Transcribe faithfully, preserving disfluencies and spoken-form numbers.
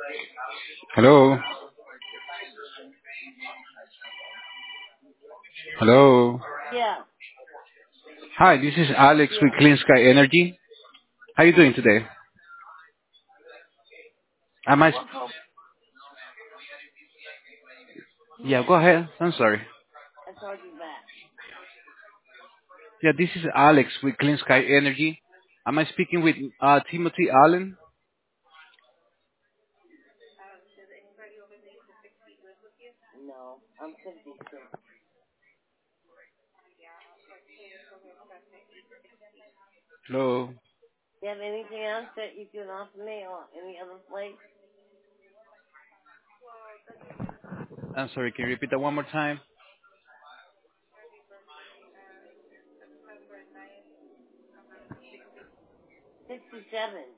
Hello. Hello. Yeah. Hi, this is Alex with Yeah. Clean Sky Energy. How you doing today? Am I? What call? Yeah, Yes. go ahead. I'm sorry. I called you back. Yeah, this is Alex with Clean Sky Energy. Am I speaking with uh, Timothy Allen? No, I'm fifty-six. Hello. Do you have anything else that you can offer me or any other place? I'm sorry. Can you repeat that one more time? sixty-seven.